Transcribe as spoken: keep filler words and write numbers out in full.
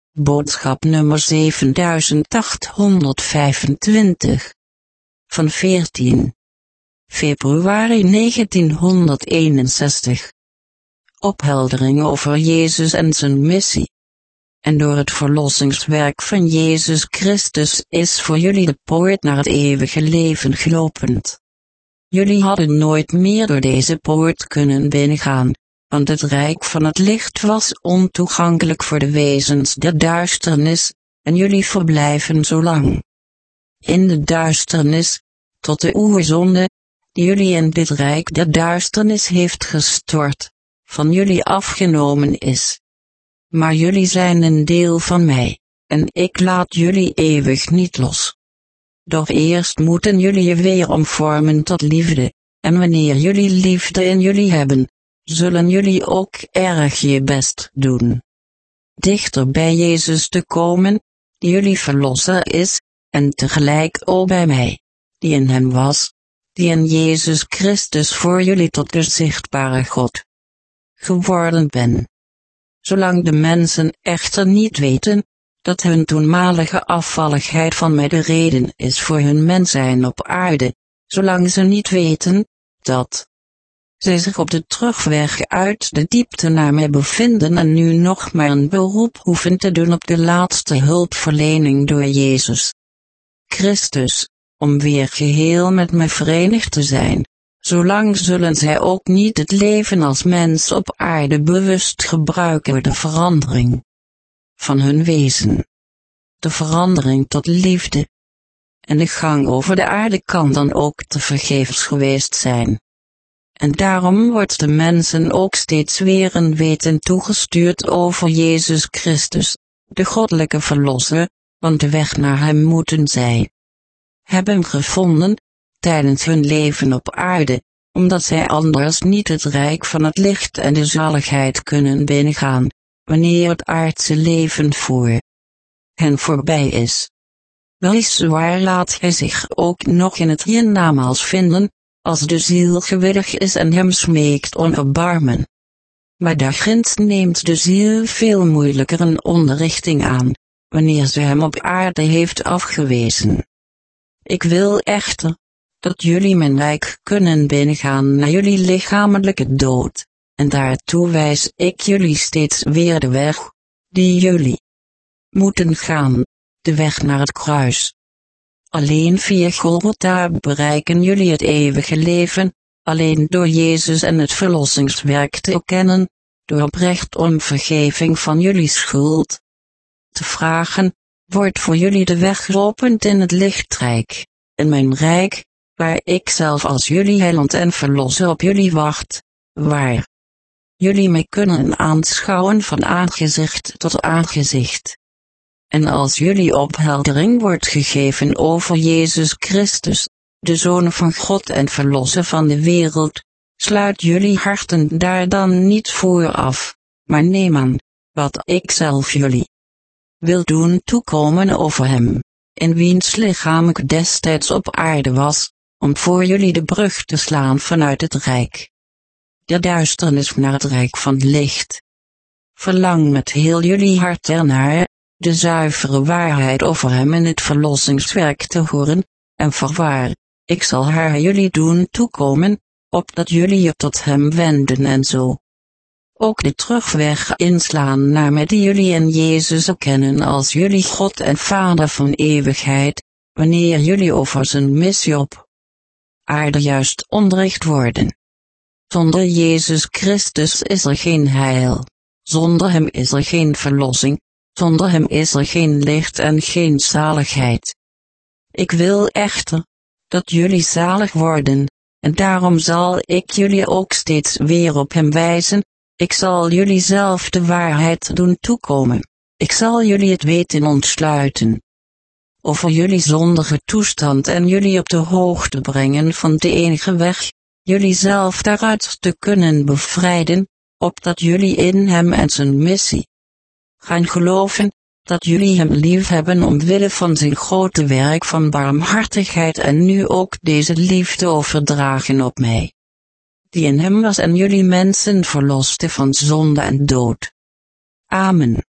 Boodschap nummer zevenduizend achthonderdvijfentwintig. Van veertien februari negentienhonderdeenenzestig. Opheldering over Jezus en zijn missie. En door het verlossingswerk van Jezus Christus is voor jullie de poort naar het eeuwige leven geopend. Jullie hadden nooit meer door deze poort kunnen binnengaan, want het rijk van het licht was ontoegankelijk voor de wezens der duisternis, en jullie verblijven zo lang in de duisternis, tot de oerzonde, die jullie in dit rijk der duisternis heeft gestort, van jullie afgenomen is. Maar jullie zijn een deel van mij, en ik laat jullie eeuwig niet los. Doch eerst moeten jullie je weer omvormen tot liefde, en wanneer jullie liefde in jullie hebben, zullen jullie ook erg je best doen dichter bij Jezus te komen, die jullie verlosser is, en tegelijk ook bij mij, die in hem was, die in Jezus Christus voor jullie tot de zichtbare God geworden ben. Zolang de mensen echter niet weten, dat hun toenmalige afvalligheid van mij de reden is voor hun mens zijn op aarde, zolang ze niet weten, dat zij zich op de terugweg uit de diepte naar mij bevinden en nu nog maar een beroep hoeven te doen op de laatste hulpverlening door Jezus Christus, om weer geheel met mij verenigd te zijn, zolang zullen zij ook niet het leven als mens op aarde bewust gebruiken door de verandering van hun wezen, de verandering tot liefde. En de gang over de aarde kan dan ook tevergeefs geweest zijn. En daarom wordt de mensen ook steeds weer een weten toegestuurd over Jezus Christus, de goddelijke verlosser, want de weg naar hem moeten zij hebben gevonden, tijdens hun leven op aarde, omdat zij anders niet het rijk van het licht en de zaligheid kunnen binnengaan, wanneer het aardse leven voor hen voorbij is. Weliswaar laat hij zich ook nog in het hiernamaals vinden, als de ziel gewillig is en hem smeekt om erbarmen. Maar daarginds neemt de ziel veel moeilijker een onderrichting aan, wanneer ze hem op aarde heeft afgewezen. Ik wil echter, dat jullie mijn rijk kunnen binnengaan na jullie lichamelijke dood, en daartoe wijs ik jullie steeds weer de weg, die jullie moeten gaan, de weg naar het kruis. Alleen via Golgotha bereiken jullie het eeuwige leven, alleen door Jezus en het verlossingswerk te erkennen, door oprecht om vergeving van jullie schuld te vragen, wordt voor jullie de weg geopend in het lichtrijk, in mijn rijk, waar ik zelf als jullie heiland en verlosser op jullie wacht, waar jullie mij kunnen aanschouwen van aangezicht tot aangezicht. En als jullie opheldering wordt gegeven over Jezus Christus, de Zoon van God en Verlosser van de wereld, sluit jullie harten daar dan niet voor af, maar neem aan, wat ik zelf jullie wil doen toekomen over hem, in wiens lichaam ik destijds op aarde was, om voor jullie de brug te slaan vanuit het rijk der duisternis naar het rijk van het licht. Verlang met heel jullie hart ernaar, de zuivere waarheid over hem en het verlossingswerk te horen, en voorwaar, ik zal haar jullie doen toekomen, opdat jullie je tot hem wenden en zo ook de terugweg inslaan naar mij die jullie in Jezus erkennen als jullie God en Vader van eeuwigheid, wanneer jullie over zijn missie op aarde juist onderricht worden. Zonder Jezus Christus is er geen heil, zonder hem is er geen verlossing, zonder hem is er geen licht en geen zaligheid. Ik wil echter, dat jullie zalig worden, en daarom zal ik jullie ook steeds weer op hem wijzen, ik zal jullie zelf de waarheid doen toekomen, ik zal jullie het weten ontsluiten over jullie zondige toestand en jullie op de hoogte brengen van de enige weg, jullie zelf daaruit te kunnen bevrijden, opdat jullie in hem en zijn missie gaan geloven, dat jullie hem lief hebben omwille van zijn grote werk van barmhartigheid en nu ook deze liefde overdragen op mij, die in hem was en jullie mensen verloste van zonde en dood. Amen.